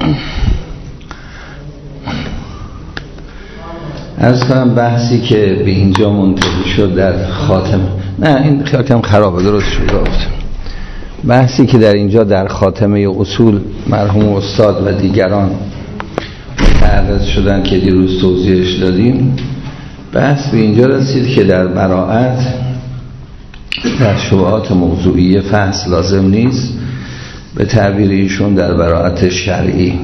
عرض کنم بحثی که به اینجا منتهی شد در خاتمه، نه این خیلی کم خرابه، درست شد گفت. بحثی که در اینجا در خاتمه اصول مرحوم استاد و دیگران متعرض شدن که دیروز توضیحش دادیم، بحث به اینجا رسید که در براءت در شبهات موضوعی فحص لازم نیست، به تعبیر ایشون در براءت شرعی،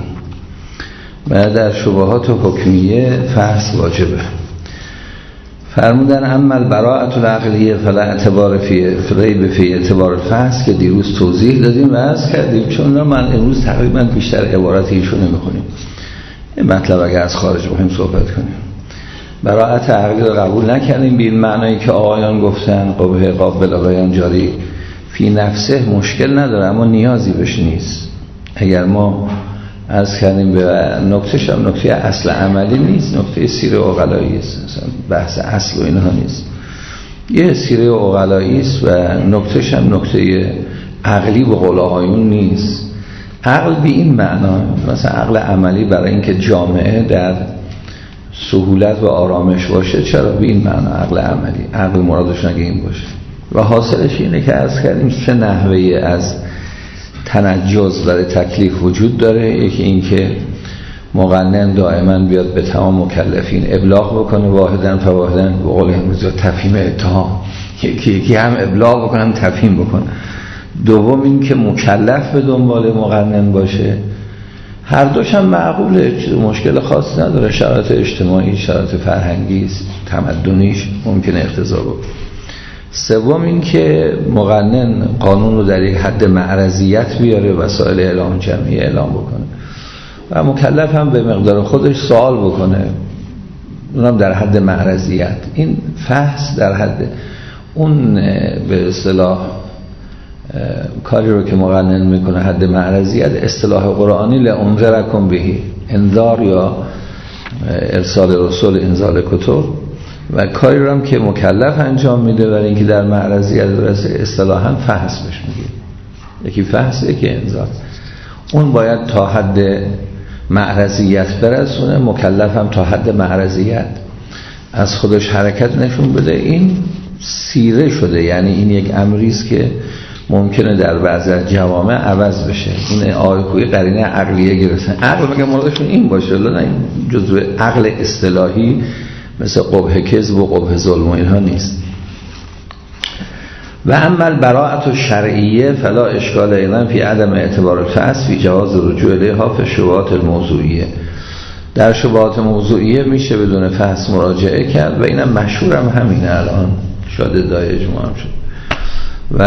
و در شبهات حکمیه فحص واجبه. فرمودن اما البراءت العقلیه فلا اعتبار فی ریب فی اعتبار الفحص که دیروز توضیح دادیم و عرض کردیم، چون من امروز تقریبا بیشتر عبارت ایشون نمیخونیم، این مطلب اگر از خارج بخوایم صحبت کنیم. براءت عقلی رو قبول نکردیم به این معنایی که آقایان گفتن قبه قابل آقایان جاری فی نفسه مشکل نداره، اما نیازی بهش نیست. اگر ما از کردیم به نکتهش هم نکته اصل عملی نیست، نکته سیره عقلایی است، بحث اصل و اینها نیست، یه سیره عقلایی است و نکتهش هم نکته عقلی به قول آقایون نیست. عقل به این معنا، مثلا عقل عملی برای اینکه جامعه در سهولت و آرامش باشه، چرا به این معنا عقل عملی، عقل مرادش نگه این باشه. و حاصلش اینه که از کردیم سه نحوه از تنجز برای تکلیف وجود داره. یکی این که مقنن دائما بیاد به تمام مکلفین ابلاغ بکنه واحدن فواحدن، به قول امروزی تفهیم اتهام، یکی هم ابلاغ بکنه هم تفهیم بکنه. دوم این که مکلف به دنبال مقنن باشه، هر دوش هم معقوله، مشکل خاص نداره، شرایط اجتماعی، شرایط فرهنگی، تمدنیش ممکنه اقتضا بکنه. سوم این که مقنن قانون رو در یک حد معرضیت بیاره، وسایل اعلام جمعی اعلام بکنه، و مکلف هم به مقدار خودش سوال بکنه، اونم در حد معرضیت. این فحص در حد اون به اصطلاح کاری رو که مقنن میکنه حد معرضیت، اصطلاح قرآنی لانذرکم بهی، انذار یا ارسال رسول انزال کتب، و کاری رو هم که مکلف انجام میده برای اینکه در معرضیت برسه اصطلاحاً فحص بهش میگه. یکی فحص، یکی انذار. اون باید تا حد معرضیت برسونه، مکلف هم تا حد معرضیت از خودش حرکت نشون بده. این سیره شده، یعنی این یک امریست که ممکنه در بعضی از جوامع عوض بشه. این آیکوی قرینه عقلیه گرفتن، عقل مگه مرادشون این باشه؟ نه، این جزء عقل اصطلاحی مثل قبح کذب و قبح ظلم و اینها نیست. و اما البراءت الشرعیه فلا اشکال ایضا فی عدم اعتبار الفحص فی جواز رجوع الیها فی الشبهات الموضوعیه. در شبهات موضوعیه میشه بدون فحص مراجعه کرد و اینم مشهورم همینه، الان شاید ادعای اجماع هم شد. و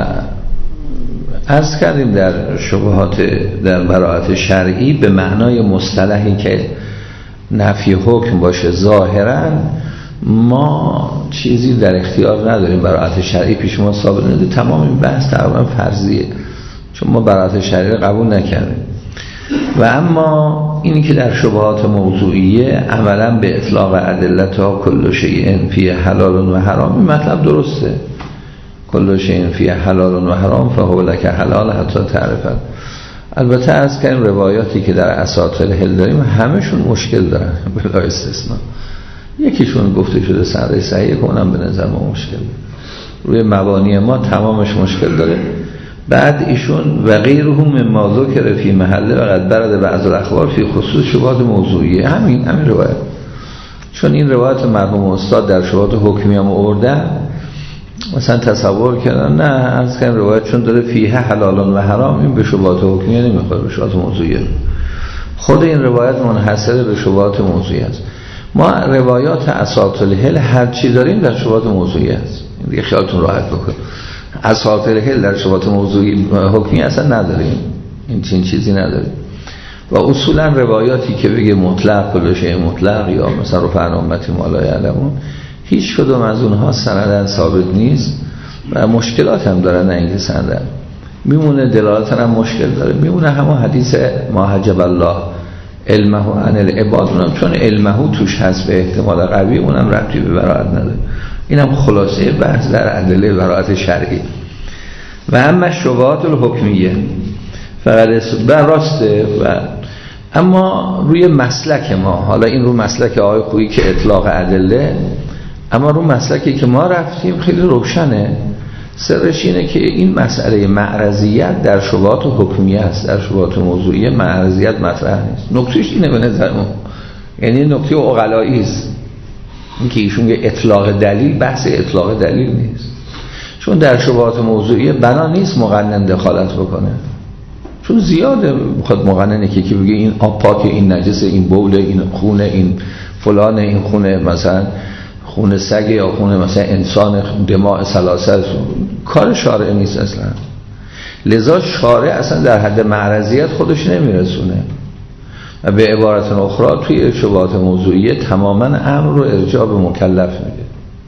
عرض کردیم در شبهات در براءت شرعی به معنای مصطلحی که نفی حکم باشه ظاهرا ما چیزی در اختیار نداریم. براءت شرعی پیش ما ثابت نده، تمام این بحث تقریبا فرضیه، چون ما براءت شرعی قبول نکردیم. و اما اینی که در شبهات موضوعیه عملا به اطلاق ادلتها کل شیء فی حلال و حرام، این مطلب درسته، کل شیء فی حلال و حرام فهو لک حلال حتی تعرفه. البته از که این روایاتی که در اساطیل هل داریم همشون مشکل دارن بلا استثناء. یکیشون گفته شده سند صحیح که اونم به نظر ما مشکل روی مبانی ما تمامش مشکل داره. بعد ایشون و غیره مما ذکر فی محله و قد برد بعض الاخبار فی خصوص شبهات موضوعیه، همین روایت، چون این روایت مرحوم استاد در شبهات حکمی هم آوردن، مثلا تصور کردن نه از که این روایت چون داره فیه حلال و حرام، این به شبهات حکمیه نمیخوره، به شبهات موضوعیه. خود این روایت منحصر به شبهات موضوعی است. ما روایات اساطیل هل هر چی داریم در شبهات موضوعی است، این دیگه خیالتون راحت بکن. اساطیل هل در شبهات موضوعی حکمی اصلا نداریم، این چیزی نداریم. و اصولا روایاتی که بگه مطلق کل شیء مطلق یا مثلا رفع امتی ما لا یعلمون، هیچ کدوم از اونها سندن ثابت نیست و مشکلات هم دارن، نه اینکه سندن میمونه، دلالت هم مشکل داره، میمونه همون حدیث ما حجب الله علمه عن العباد، اونم چون علمه توش هست به احتمال قوی، اونم ربطی به براءت نداره. اینم خلاصه بحث در ادله براءت شرعی. و اما شبهات الحکمیه فقط راسته و اما روی مسلک ما، حالا این رو مسلک آقای خویی که اطلاق ادله، اما رو مسلکی که ما رفتیم خیلی روشنه. سرش اینه که این مسئله معرضیت در شبهات حکمیه است، در شبهات موضوعیه معرضیت مطرح نیست. نکتهش اینه به نظر ما، یعنی نکته عقلایی است، این که ایشون اطلاق دلیل، بحث اطلاق دلیل نیست، چون در شبهات موضوعیه بنا نیست مقنن دخالت بکنه، چون زیاده میخواد مقننه که بگه این آب پاکه، این نجسه، این بوله، این خونه، این فلانه، این خونه مثلا خونه سگ یا خونه مثلا انسان، دماء سلاسل، کار شارع نیست اصلا. لذا شارع اصلا در حد معرضیت خودش نمیرسونه و به عبارت اخرى توی شبهات موضوعیه تماما امر رو ارجاع به مکلف میده،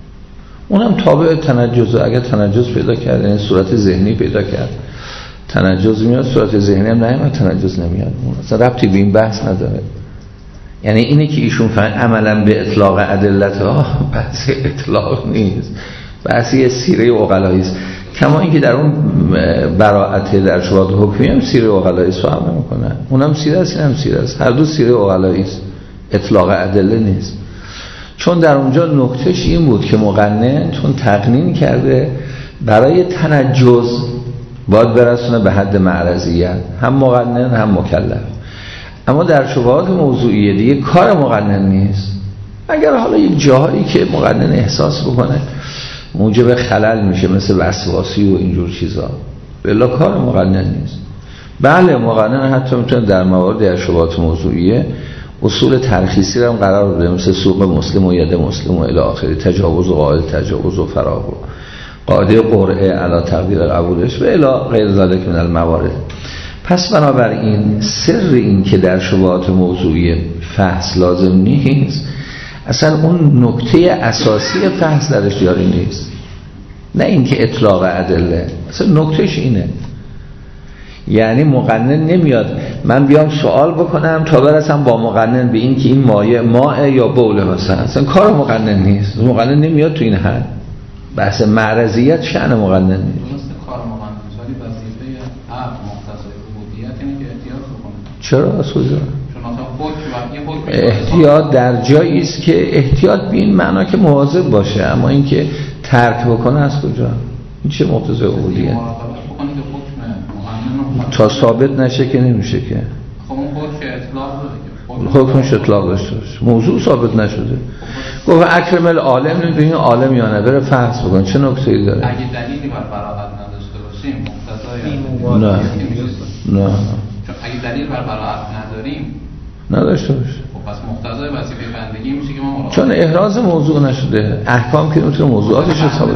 اونم تابع تنجز. اگر تنجز پیدا کرد، یعنی صورت ذهنی پیدا کرد، تنجز میاد، صورت ذهنی هم نمیاد، تنجز نمیاد، اصلا ربطی به این بحث نداره. یعنی اینه که ایشون فهم عملا به اطلاق ادلت ها، بحث اطلاق نیست، بحث یه سیره عقلایی است. کما اینکه در اون براءت در شبهات حکمی هم سیره عقلایی است فهم نمیکنه، اونم سیره است، اینم سیره است، هر دو سیره عقلایی است، اطلاق ادله نیست. چون در اونجا نکتهش این بود که مقنن چون تقنین کرده برای تنجز باید برسونه به حد معرضیت، هم مقنن هم مکلف. اما در شبهات موضوعیه دیگه کار مقنن نیست. اگر حالا یک جاهایی که مقنن احساس بکنه موجب خلل میشه، مثل وسواسی و اینجور چیزا، بلا کار مقنن نیست. بله مقنن حتی میتونه در موارد در شبهات موضوعیه اصول ترخیصی رو هم قرار بده، مثل سوق مسلم و ید مسلم و الی آخری، تجاوز و قائل تجاوز و فراغ و قاعده قرعه علی تقدیر قبولش و الی غیر ذلک من الموارد. پس بنابراین سر این که در شبهات موضوعی فحص لازم نیست، اصلا اون نکته اساسی فحص درش جاری نیست، نه اینکه اطلاق ادله، اصلا نکتهش اینه. یعنی مقنن نمیاد من بیام سوال بکنم تا برسم با مقنن به این که این مایه یا بوله مثلا، اصلا کار مقنن نیست. مقنن نمیاد تو این حد، بحث معرضیت شأن مقنن نیست. چرا اصولا احتیاط در جایی است که احتیاط به این معنا که مواظب باشه، اما این که ترک بکنه از کجا؟ این چه مقتضای عبودیه؟ تا ثابت نشه که نمیشه که. خب اون حکمش اطلاق داشته باشه، موضوع ثابت نشده. گفت اکرم العالم، نمیدونی عالم یا نه، بره فحص بکن چه نکته‌ای داره. اگه دلیلی بر براءت نداشته باشیم مقتضای نه چون اگه دلیل بر براءت نداریم نداشته باشه، خب پس مقتضای وظیفه بندگی میشه که ما مراقبت، چون احراز موضوع نشده، احکام که نمیتونه موضوعاتش رو ثابت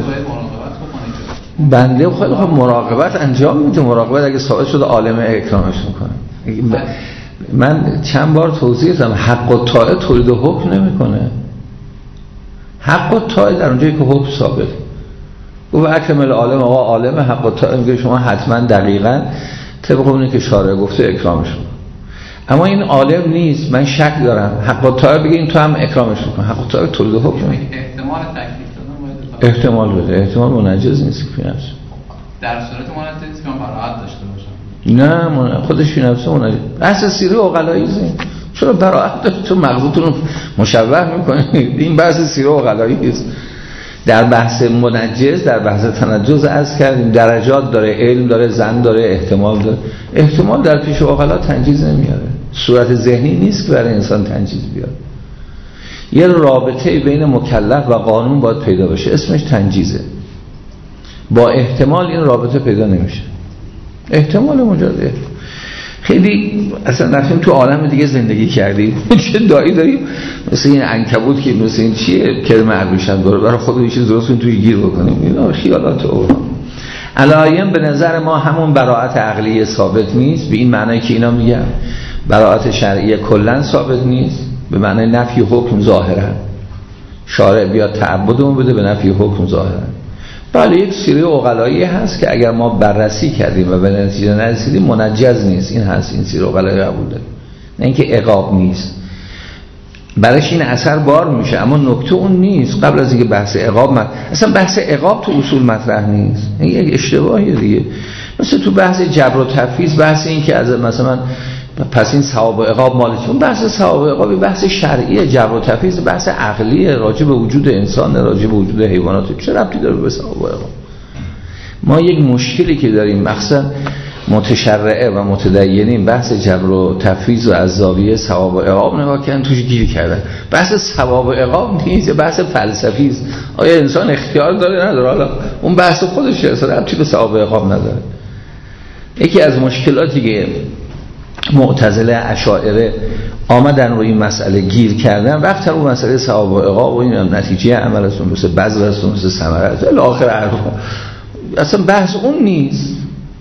بنده خیلی خب مراقبت انجام میده. مراقبت اگه ثابت شده عالم اکرامش میکنه. من چند بار توضیح دادم حق الطاعه تولید حکم نمیکنه. حق الطاعه در اونجایی که حکم ثابت. گفت اکرم العالم، آقا عالم حق الطاعه میگه شما حتما دقیقاً طبق اونی که شارع گفته اکرامش کن. اما این عالم نیست، من شک دارم، حق الطاعه بگه این تو هم اکرامش کن. حق الطاعه تولید حکم. احتمال تکلیف دادن احتمال بده، احتمال منجز نیست که نفس. در صورت منجز نیست که من براءت داشته باشم. نه خودش فی نفسه منجز. بحث سیره عقلایی است. چرا براءت داشت؟ تو مغزتون رو مشوه میکنید. این بحث سیره عقلایی است. در بحث منجز، در بحث تنجز عرض کردیم درجات داره، علم داره، ظن داره، احتمال داره. احتمال در پیش عقلا تنجیز نمیاره. صورت ذهنی نیست که برای انسان تنجیز بیاد. یه رابطه بین مکلف و قانون باید پیدا بشه، اسمش تنجیزه. با احتمال این رابطه پیدا نمیشه. احتمال مجرد خیلی اصلا رفتیم تو عالم دیگه زندگی کردیم. چه دایی داریم مثل این عنکبوت که مثل این چیه کلمه عربیشن داره برای خود یه چیز درست کنیم توی گیر بکنیم. اینا خیالات اونا. علایم به نظر ما همون براءت عقلی ثابت نیست، به این معنی که اینا میگن براءت شرعی کلا ثابت نیست، به معنی نفی حکم ظاهرا. شارع بیاد تعبدمون بده به نفی حکم ظاهرا. بله یک سیره عقلایی هست که اگر ما بررسی کردیم و به نتیجه نرسیدیم منجز نیست، این هست، این سیره عقلایی قبول داریم، نه اینکه عقاب نیست، برایش این اثر بار میشه، اما نکته اون نیست. قبل از اینکه بحث عقاب اصلا بحث عقاب تو اصول مطرح نیست، این یک اشتباهیه دیگه. مثل تو بحث جبر و تفویض، بحث این که از مثلا پس این ثواب و عقاب مالتون. بحث ثواب و عقاب بحث شرعیه، جبر و تفویض بحث عقلیه، راجع به وجود انسان، راجع به وجود حیوانات. چه ربطی داره به ثواب و عقاب؟ ما یک مشکلی که داریم مخصوصا متشرعه و متدینین بحث جبر و تفویض و از زاویه ثواب و عقاب نگاه کردن، توش گیر کردن. بحث ثواب و عقاب نیست، بحث فلسفی است. آیا انسان اختیار داره نداره؟ حالا اون بحث خودشه، اصلا ربطی به ثواب و عقاب نداره. یکی از مشکلاتی که معتزله اشاعره آمدن روی این مسئله گیر کردن، رفتن رو مسئله ثواب و عقاب و این نتیجه عملتون مثل بذرتون مثل ثمرت الاخر حرف. اصلا بحث اون نیست.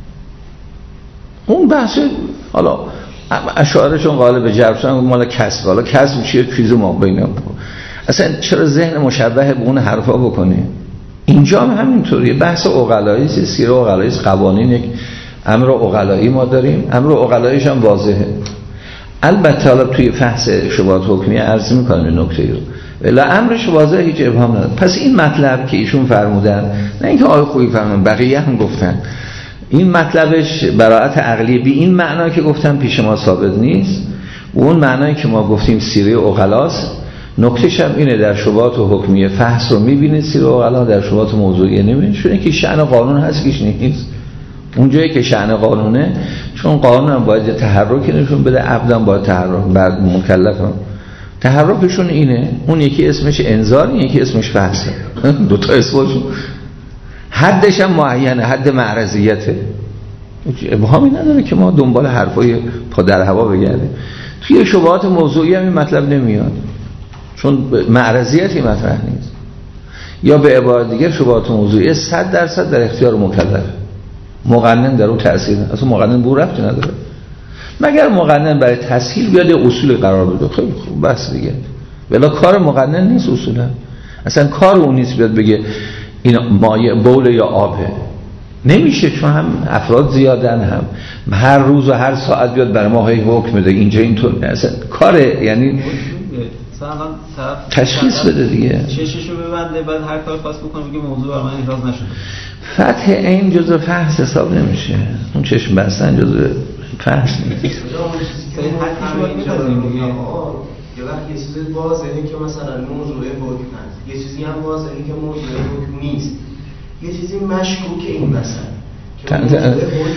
اون بحث حالا اشاعره چون غالب جبر شدن مال کسب، حالا کسب چیه؟ چیز ما بینم. اصلا چرا ذهن مشبه به اون حرفا بکنه؟ اینجا هم همینطوریه. بحث عقلایی، سیره عقلایی، قوانین یک امر عقلایی ما داریم، امر عقلاییش هم واضحه. البته حالا توی بحث شبهات حکمیه عرض می‌کنم این نکته رو، ولی امرش واضحه، هیچ ابهام نداره. پس این مطلب که ایشون فرمودن، نه اینکه آقای خویی فرمودن، بقیه هم گفتن، این مطلبش براءت عقلی بی این معنا که گفتم پیش ما ثابت نیست. و اون معنایی که ما گفتیم سیره عقلاست. نکتهش هم اینه در شبهات و حکمیه فحص رو می‌بینید سیره عقلا، در شبهات موضوعیه نمی‌بینید، چون که شأن قانون هست کیش نیست. اونجایی که شأن قانونه، چون قانون هم باید تحرکی نشون بده، عبدم باید تحرک، بعد مکلف هم تحرکشون اینه. اون یکی اسمش انذار، یکی اسمش فحصه. دوتا اسمشون حدش هم معینه، حد معرضیته. ابهامی نداره که ما دنبال حرفای پا در هوا بگردیم. توی شبهات موضوعی هم این مطلب نمیاد، چون معرضیتی مطرح نیست. یا به عبارت دیگه شبهات موضوعی 100% در اختیار مکلف، مقنن در اون تأثیر نداره. اصلا مقنن بو ربطی نداره، مگر مقنن برای تسهیل بیاد اصول قرار بده. خیلی خوب، بس دیگه. ولی کار مقنن نیست اصولا، اصلا کار اون نیست بیاد بگه این مایع بول یا آبه. نمیشه، چون هم افراد زیادن، هم هر روز و هر ساعت بیاد برای ما حکم بده اینجا اینطور. اصلا کاره، یعنی تشخیص بده دیگه، چششو ببنده، بعد هر کار خاص بکنه بگه موضوع برای من احراز نشده. فتح این جزء فحص حساب نمیشه، اون چشم بستن جزء فحص نیست. یه چیزی واضحه که مثلا موضوع حکم هست، یه چیزی هم واضحه که موضوع حکم نیست، یه چیزی مشکوکه این مثلا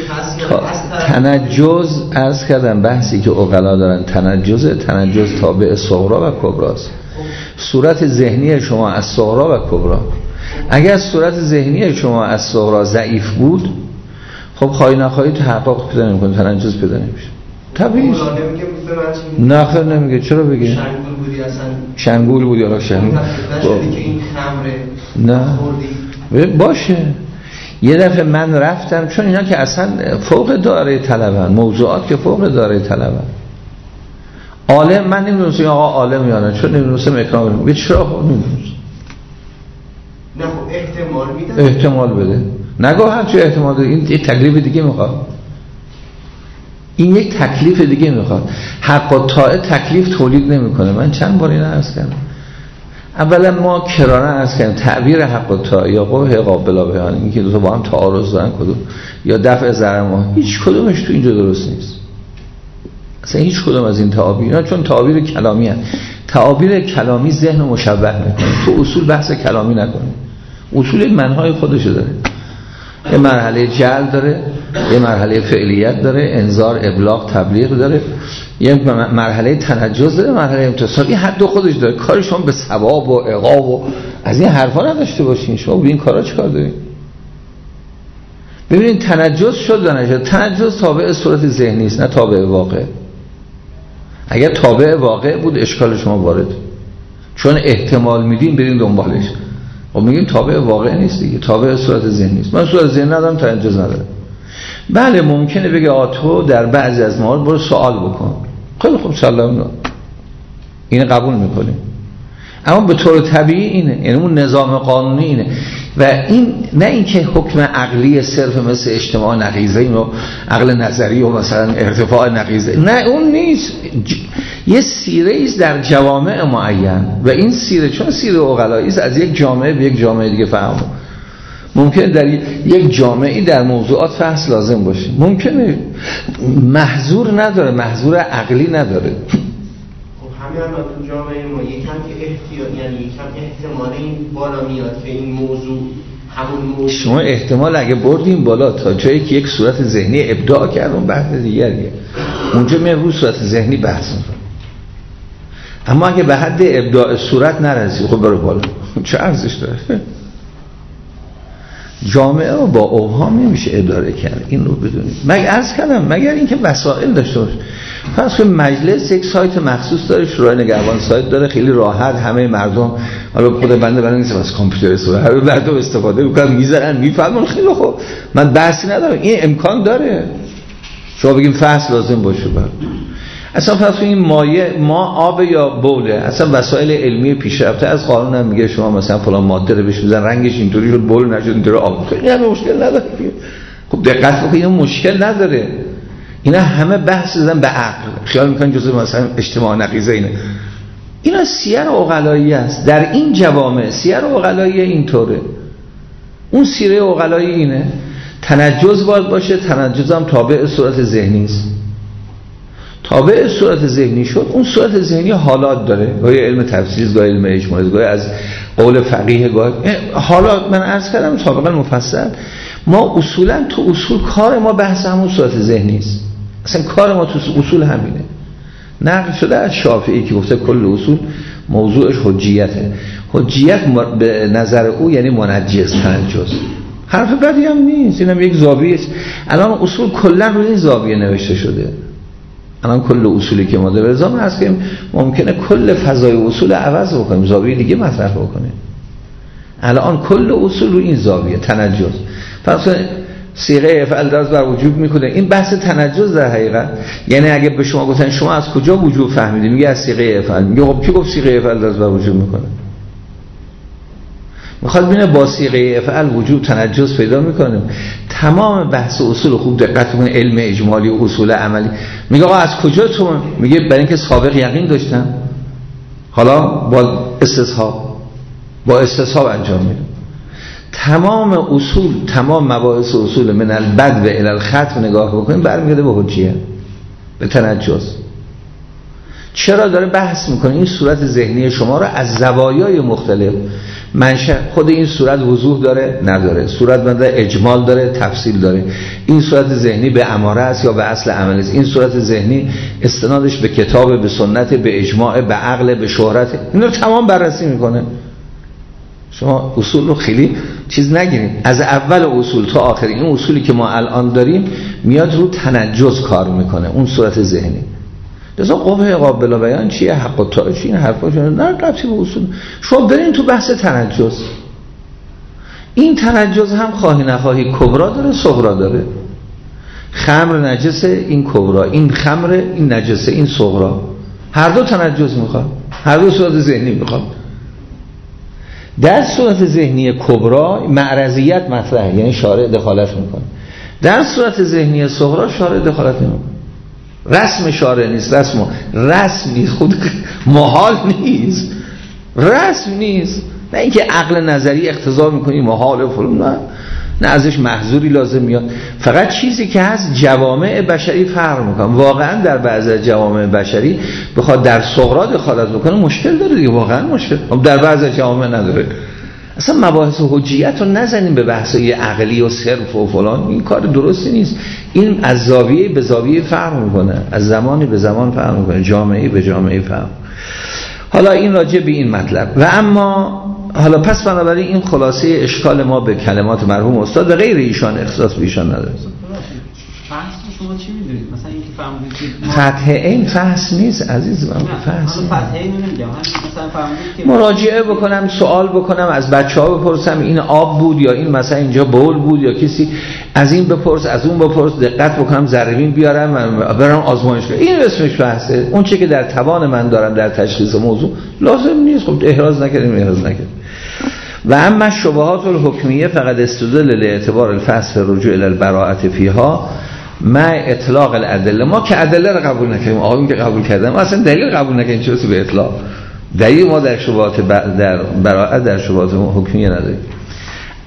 تنجز عرض کردم. بحثی که عقلا دارن تنجز تابع صغرا و کبراست. صورت ذهنی شما از صغرا و کبرا، اگر صورت ذهنی شما از صغرا ضعیف بود، خب خواهی نخواهی تحقق پیدا نمی‌کنه، تنجز پیدا نمیشه. طبیعی است. نه خیر نمیگه. چرا بگه؟ شنگول بودی اصلا. شنگول بودی حالا شنگول. نشدی که این خمره. نه. باشه. یه دفعه من رفتم، چون اینا که اصلا فوق دایره طلبن، موضوعات که فوق دایره طلبن. عالم من نمیدونستم آقا عالم یا نه، چون نمیدونستم اکرام میگه. چرا خب نمیدونستم. نه خب احتمال میدم. احتمال بده. نگاه هر چی احتمال ده. این یک تکلیف دیگه میخواد. این یک تکلیف دیگه میخواد. حق و طاعه تکلیف تولید نمیکنه. من چند بار اینو عرض کردم. اولا ما کرانه عرض کردیم تعبیر حق و طاعه یا قبح قابل بیان، این که دو تا با هم تعارض دارن کدوم، یا دفع ضرر ما، هیچ کدومش تو اینجا درست نیست. اصلا هیچ کدوم از این تعابیر، نه، چون تعابیر کلامی هست. تعابیر کلامی ذهن مشبه میکنه. تو اصول بحث کلامی نکنه. اصول یک منهای خودشو داره. یه مرحله جعل داره، یه مرحله فعلیت داره، انذار، ابلاغ، تبلیغ داره، یه مرحله تنجز داره، مرحله امتصال. این حد خودش داره. کار شما به ثواب و عقاب و از این حرفا نداشته باشین. شما به این کارا چیکار دارین؟ ببینید تنجز شد یا نشد. تنجز تابع صورت ذهنی است، نه تابع واقع. اگر تابع واقع بود اشکال شما وارد، چون احتمال میدین برین دنبالش. خب میگیم تابع واقع نیست دیگه، تابع صورت ذهنی است. من صورت ذهنی ندارم، تنجز ندارم. بله ممکنه بگه تو در بعضی از موارد برو سوال بکن. خیلی خوب سلام، این قبول میکنیم. اما به طور طبیعی اینه، یعنی اون نظام قانونی اینه. و این نه اینکه حکم عقلی صرف مثل اجتماع نقیضه و عقل نظری و مثلا ارتفاع نقیضه، نه اون نیست. یه سیره ایست در جوامع معین و این سیره چون سیره عقلایی است از یک جامعه به یک جامعه دیگه فهم ممکنه در یک جامعه در موضوعات فحص لازم باشه، ممکنه محظور نداره، محظور عقلی نداره. همین الان تو جامعه ما یکم که احتیاط، یعنی یکم احتمال این بالا میاد که این موضوع همون موضوع، شما احتمال اگه بردیم بالا تا جایی که یک صورت ذهنی ابداع کردون بحث دیگریه، اونجا میام رو صورت ذهنی بحث میکنم. اما اگه به حد ابداع صورت نرسید خب برو بالا، چه ارزش داره؟ جامعه رو با اوهام نمیشه اداره کرد، این رو بدونید. مگر اینکه وسایل داشته باشه. فرض کنید مجلس یک سایت مخصوص داره، شورای نگهبان سایت داره، خیلی راحت همه مردم، حالا خود بنده برای نیست از کامپیوتر استفاده، همه مردم استفاده میکنن، میذارن میفهمن، خیلی خوب، من بحثی ندارم، این امکان داره. شما بگیم فحص لازم باشه بعد اصلا فرض کنید مایع ما آب یا بوله، اصلا وسایل علمی پیشرفته از قانون هم میگه شما مثلا فلان ماده رو بهش بزن رنگش اینطوری شد، بول نشد اینطوری آب، خیلی همه مشکل نداره. خب دقت بکنید مشکل نداره. اینا همه بحث زدن به عقل، خیال میکنن جزء مثلا اجتماع نقیضه اینه. اینا سیر عقلایی است. در این جوامع سیر عقلایی اینطوره. اون سیر عقلایی اینه تنجز باید باشه، تنجز هم تابع صورت ذهنی است. تابع صورت ذهنی شد، اون صورت ذهنی حالات داره، گاهی علم تفسیر، گاهی علم اجمالی، گاهی از قول فقیه، گاهی حالات. من عرض کردم سابقا مفصل، ما اصولا تو اصول کار ما بحث همون صورت ذهنی است. اصلا کار ما تو اصول همینه. نقل شده از شافعی که گفته کل اصول موضوعش حجیته. حجیت به نظر او یعنی منجز، تنجز. حرف بدی هم نیست، اینم یک زاویه است. الان اصول کلا روی این زاویه نوشته شده. الان کل اصولی که ما داریم رضا هست که ممکنه کل فضای اصول عوض بکنیم، زاویه دیگه مطرح بکنیم. الان کل اصول روی این زاویه تنجز. پس صیغه افعال دراز بر وجوب میکنه. این بحث تنجز در حقیقت یعنی اگه به شما گفتن شما از کجا وجوب فهمیدید، میگه از صیغه افعال. میگه خب کی گفت صیغه افعال دراز بر وجوب میکنه؟ میخواد ببینه با صیغه افعال وجوب تنجز پیدا میکنه. تمام بحث اصول خوب دقت کنید، علم اجمالی و اصول عملی. میگه آقا از کجا تو؟ میگه برای اینکه سابق یقین داشتم، حالا با استصحاب انجام میده. تمام اصول، تمام مباحث اصول من البدء الی الختم نگاه بکنید برمیگرده به حجیه، به تنجز. چرا داره بحث میکنه؟ این صورت ذهنی شما رو از زوایای مختلف، منشأ خود این صورت وضوح داره نداره، صورت بنده اجمال داره تفصیل داره، این صورت ذهنی به اماره است یا به اصل عمل است، این صورت ذهنی استنادش به کتاب، به سنت، به اجماع، به عقل، به شهرت، این رو تمام بررسی میکنه. شما اصول رو خیلی چیز نگیرید، از اول اصول تا آخر این اصولی که ما الان داریم میاد رو تنجز کار میکنه، اون صورت ذهنی. لذا قبه قابل بیان چیه، حق و تعالی، این حرفاشون نه ربطی به اصول. شما برین تو بحث تنجز. این تنجز هم خواهی نخواهی کبرا داره، صغرا داره. خمر نجسه، این کبرا، این خمر، این نجسه، این صغرا. هر دو تنجز میخواد، هر دو صورت ذهنی میخواد. در صورت ذهنی کبرا معرضیت مطرحه، یعنی شارع دخالت میکنه. در صورت ذهنی صغرا شارع دخالت نمیکنه. رسم شارع نیست، رسم نیست، خود محال نیست، رسم نیست. نه اینکه عقل نظری اقتضا میکنی محال فلان، نه ازش محظوری لازم میاد. فقط چیزی که هست جوامع بشری فرق میکنه. واقعا در بعضی جوامع بشری بخواد در صغرا دخالت بکنه مشکل داره دیگه، واقعا مشکل. در بعضی جوامع نداره. اصلا مباحث حجیت رو نزنیم به بحثای عقلی و صرف و فلان، این کار درستی نیست. این از زاویه به زاویه فرق میکنه، از زمانی به زمان فرق میکنه، جامعه به جامعه فرق. حالا این راجع به این مطلب. و اما حالا پس بنابراین این خلاصه اشکال ما به کلمات مرحوم استاد و غیر ایشان اختصاص به ایشان نداره. شما چی می‌دونید؟ مثلا اینکه فهمیدید که فتح عین فحص نیست عزیز من، فحص. فتح عین نمیگم، مثلا فهمیدید که مراجعه بکنم، سوال بکنم، از بچه‌ها بپرسم این آب بود یا این مثلا اینجا بول بود یا کسی از این بپرس از اون بپرس، دقت بکنم ذره‌بین بیارم برام آزمایشگاه. این اسمش بحثه. اون چیزی که در توان من دارم در تشخیص موضوع لازم نیست. خب احراز نکردیم. و اما شبهات الحکمیه فقط استدلال لاعتبار الفصل رجوع الی البراءه فیها ما اطلاق الادله. ما که ادله رو قبول نکردیم، آقایون که قبول کردن، ما اصلا دلیل قبول نکردیم، چه به اطلاق دلیل ما در شبهات در براءه در شبهات حکمیه نداریم.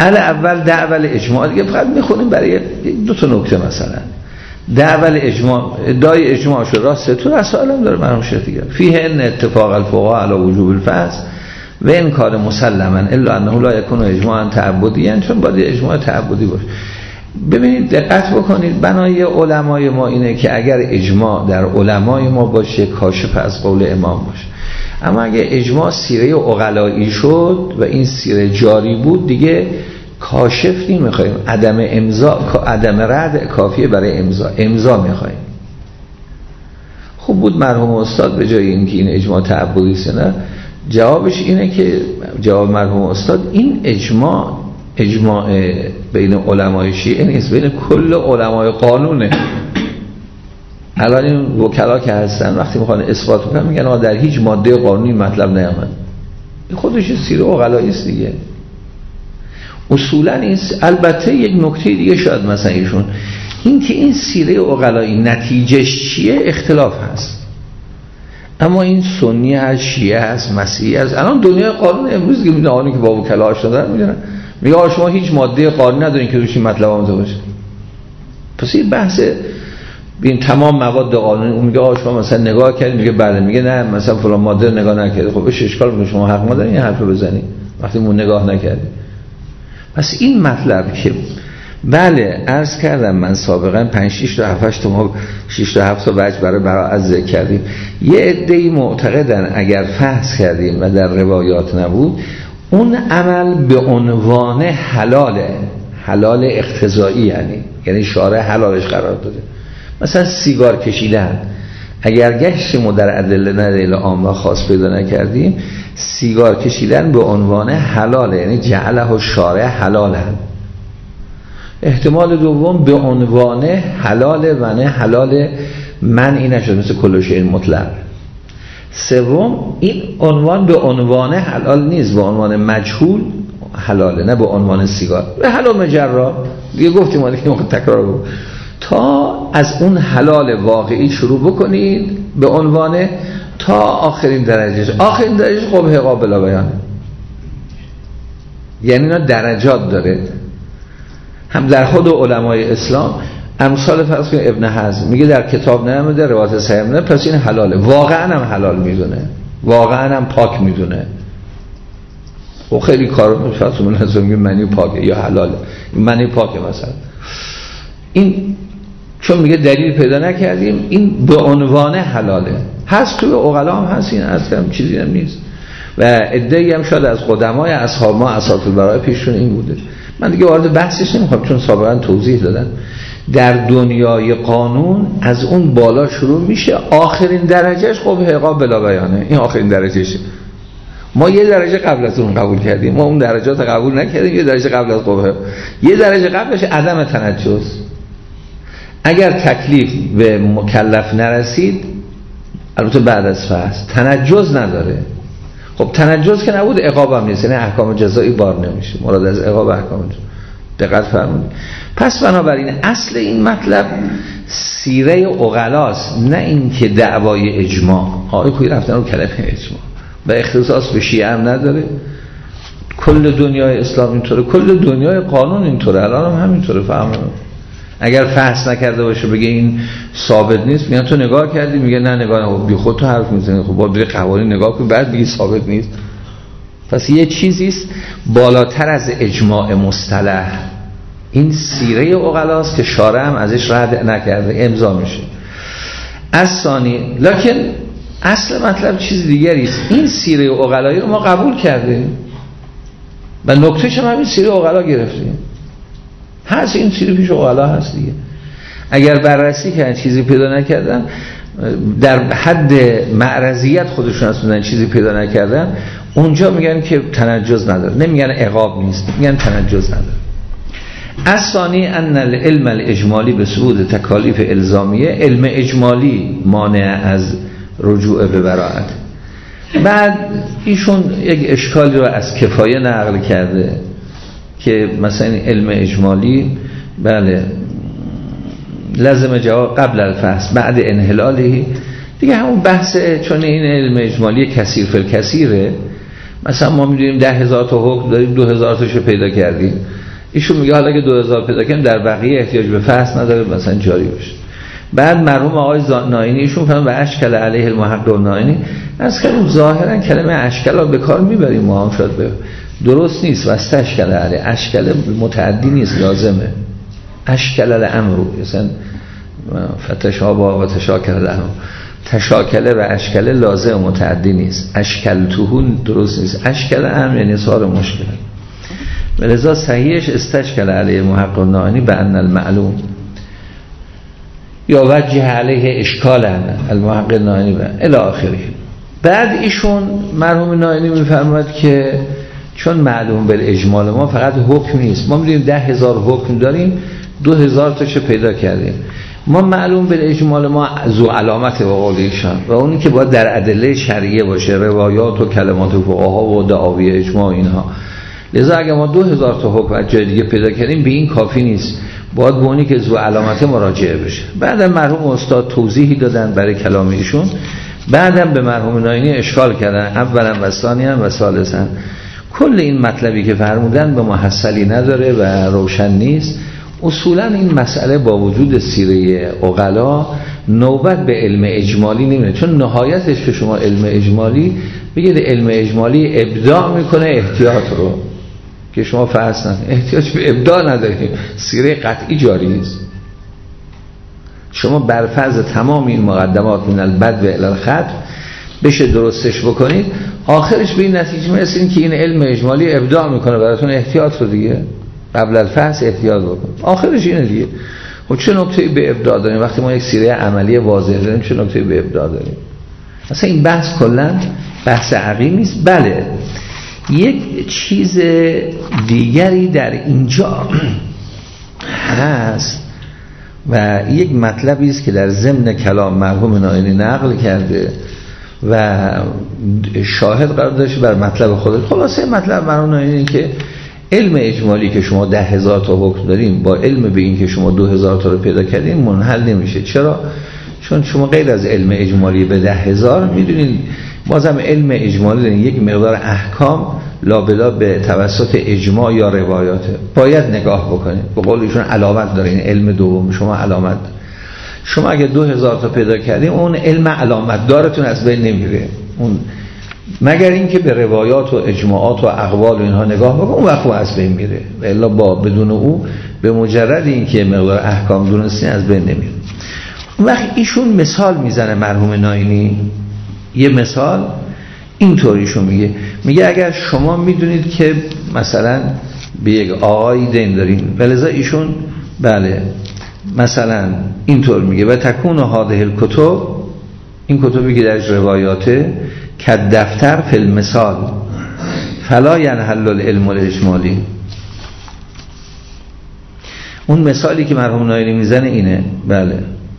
اول دعوال اجماع دیگه فقط میخونیم برای دو تا نکته. مثلا دعوال اجماع، ادعای اجماع شد راسته تو رسائل هم داره مرحوم شیخ دیگه، فیه ان اتفاق الفقهاء علی وجوب الفحص و این کار مسلما الا انه لا یکون اجماعا تعبدی، یعنی چون باید اجماع تعبدی باشه. ببینید دقت بکنید، بنای علمای ما اینه که اگر اجماع در علمای ما باشه کاشف از قول امام باشه، اما اگه اجماع سیره عقلایی شد و این سیره جاری بود دیگه کاشف نمیخوایم، عدم امضا، عدم رد کافیه برای امضا میخوایم. خوب بود مرحوم استاد به جای اینکه این اجماع تعبدی است نه، جوابش اینه که جواب مرحوم استاد این اجماع بین علمای شیعه نیست، بین کل علمای قانونه. الان این وکلا که هستن وقتی میخوان اثبات کنن میگن در هیچ ماده قانونی مطلب نیامد، خودش سیره عقلایی است دیگه، اصولا نیست. البته یک نکته دیگه شاید مثلا ایشون این که این سیره عقلایی نتیجهش چیه اختلاف هست، اما این سنی هست، شیعه هست، مسیحی هست. الان دنیای قانون امروز که میدونن که با وکلا آشنا دارن میدونن میگه شما هیچ ماده قانونی ندارین که روش این مطلب آمده باشه. پس این بحث این تمام مواد قانونی، اون میگه شما مثلا نگاه کردید، میگه بله، میگه نه مثلا فلان ماده نگاه نکردید. خب ايش اشکال میکنه؟ شما حق ندارین این حرفو بزنید وقتی مون نگاه نکردید. پس این مطلب که بله عرض کردم من سابقا 5 6 تا 7 تا ما 6 تا 7 تا وجه برای براءت ذکر کردیم. یه عده‌ای معتقدن اگر فحص کردیم و در روایات نبود اون عمل به عنوان حلال اقتضایی، یعنی شارع حلالش قرار داده. مثلا سیگار کشیدن اگر گشتیم و در ادله ندیل عام و خاص پیدا نکردیم، سیگار کشیدن به عنوان حلاله، یعنی جعله و شارع حلاله. احتمال دوم به عنوان حلاله و نه حلال منعی نشد مثل کل شیء مطلق. سوم این عنوان به عنوان حلال نیست، به عنوان مجهول حلاله، نه به عنوان سیگار. به حلال مجرا دیگه گفتیم ما دیگه تکرار بود. تا از اون حلال واقعی شروع بکنید به عنوان تا آخرین درجهش قبح قابل بیانه، یعنی اینا درجات داره. هم در خود علمای اسلام امثال فرض کنید ابن حزم میگه در کتاب نیامده، روایت صحیح نه، پس این حلاله، واقعا هم حلال میدونه، واقعا هم پاک میدونه. و خیلی کار فرض کنید میگه منی پاکه یا حلاله، منی پاکه مثلا. این چون میگه دلیل پیدا نکردیم، این به عنوان حلاله هست، توی عقلا هم هست، این اصلا چیزی هم نیست. و عده‌ای هم شاید از قدمای اصحاب ما اساطیر البراء پیشون این بوده. من دیگه وارد بحثش نمیخوام چون سابقا توضیح دادم. در دنیای قانون از اون بالا شروع میشه، آخرین درجهش قبح عقاب بلا بیانه، این آخرین درجهشه. ما یه درجه قبل از اون قبول کردیم، ما اون درجات قبول نکردیم، یه درجه قبل از قبح، یه درجه قبلش عدم تنجس. اگر تکلیف به مکلف نرسید، البته بعد از فحص تنجس نداره. خب تنجس که نبود عقاب هم نیست، یعنی احکام جزایی بار نمیشه. مراد از عقاب احکام جزایی. دقت فرمودید. پس بنابراین اصل این مطلب سیره عقلاست، نه این که دعوای اجماع. آقای کوی رفتن رو کلمه اجماع و اختصاص به شیعه هم نداره. کل دنیای اسلام اینطوره، کل دنیای قانون اینطوره، الان هم همینطوره. فهمید؟ اگر فحص نکرده باشه بگه این ثابت نیست، میگن تو نگاه کردی، میگه نه نگاه، بی خود تو حرف میزنی. خب باید بری قوانین نگاه کنی بعد بگی ثابت نیست. پس یه چیزیست بالاتر از اجماع مصطلح. این سیره عقلاست که شارع هم ازش رد نکرده، امضا میشه. از ثانی لکن اصل مطلب چیز دیگری است. این سیره عقلایی رو ما قبول کردیم و نکتهش هم همین سیره عقلا گرفتیم. هست این سیره پیش عقلا هست دیگه. اگر بررسی کردن چیزی پیدا نکردن، در حد معرضیت خودشون هستن چیزی پیدا نکردن، اونجا میگن که تنجس نداره، نمیگن عقاب نیست، میگن تنجس نداره. الثانی ان العلم الاجمالی به صعود تکالیف الزامیه، علم اجمالی مانع از رجوع به براءت. بعد ایشون یک اشکالی رو از کفایه نقل کرده که مثلا علم اجمالی بله لازم جواب قبل الفحص بعد انحلاله دیگه، همون بحث. چون این علم اجمالی کثیر فی الکثیره، مثلا ما میدونیم 10,000 تا حکم داریم، 2,000 تاشو پیدا کردیم. ایشون میگه حالا که 2,000 پیدا کردیم در بقیه احتیاج به فحص نداره، مثلا جاری بشه. بعد مرحوم آقای نائینی ایشون فرمود و اشکل علیه المحقق نائینی، از کلمه ظاهرا کلمه اشکل رو به کار میبریم ما هم شد به درست نیست. واسه اشکل علیه، اشکل متعدی نیست، لازمه. اشکل الامر مثلا فتشابه و تشاکل الامر، تشاکله و اشکله لازم متعدی نیست. اشکل توهون درست نیست. اشکل امر یعنی سوال مشکل. ولذا صحیحش استشکل علیه محقق نائینی به ان المعلوم یا وجه علیه اشکال المحقق نائینی و الی آخره. بعد ایشون مرحوم نائینی میفرماید که چون معلوم بالاجمال ما فقط حکم نیست، ما میدونیم 10,000 حکم داریم، 2,000 تاشو پیدا کردیم. ما معلوم بالاجمال ما ذو علامت به قول ایشان و اونی که باید در ادله شرعیه باشه، روایات و کلمات فقها و دعاوی اجماع اینها. لذا اگر ما 2,000 تا حکم از جای دیگه پیدا کردیم به این کافی نیست، باید به اونی که ذو علامت مراجعه بشه. بعدم مرحوم استاد توضیحی دادن برای کلام ایشون، بعدم به مرحوم نائینی اشکال کردن اولا و ثانیا و ثالثا. کل این مطلبی که فرمودن به محصلی نداره و روشن نیست. اصولا این مسئله با وجود سیره عقلا نوبت به علم اجمالی نمیره، چون نهایتش که شما علم اجمالی بگید علم اجمالی ابداع میکنه احتیاط رو که شما فرض نکنید احتیاج به ابداع ندارید، سیره قطعی جاری است. شما بر فرض تمام این مقدمات من البدء الی الختم بشه درستش بکنید، آخرش به این نتیجه میرسید که این علم اجمالی ابداع میکنه براتون احتیاط رو دیگه، قبل الفحص احتیاط بکن. آخرش اینه دیگه. خب چه نکته‌ای به ابداع داریم وقتی ما یک سیره عملی واضح داریم؟ چه نکته‌ای به ابداع داریم؟ اصلا این بحث کلا بحث عقیم نیست. بله یک چیز دیگری در اینجا هست و یک مطلبی است که در ضمن کلام مرحوم نائینی نقل کرده و شاهد قرار داشته بر مطلب خودش. خلاصه مطلب مرحوم نائینی که علم اجمالی که شما 10,000 تا حکم داریم با علم به این که شما 2,000 تا رو پیدا کردین منحل نمیشه. چرا؟ چون شما غیر از علم اجمالی به 10,000 میدونین بازم علم اجمالی دارین یک مقدار احکام لابلا به توسط اجماع یا روایاته، باید نگاه بکنید. به قول ایشون علامت دارین، علم دوم شما علامت. شما اگه 2,000 تا پیدا کردین اون علم علامت دارتون از بین نمیره، اون مگر اینکه به روایات و اجماعات و اقوال و اینها نگاه بکن، اون وقت از بین میره. و الا با بدون او به مجرد اینکه مقدار احکام دونستین از بین نمیره. اون وقت ایشون مثال میزنه مرحوم نائینی، یه مثال اینطوریشون میگه اگر شما میدونید که مثلا به یک آقایی دین دارین، ولذا ایشون بله مثلا اینطور میگه و تکون هذه الکتب، این کتبی که درش روایاته که دفتر فی المثال فلا ینحل العلم الاجمالی. اون مثالی که مرحوم نائینی میزنه اینه. بله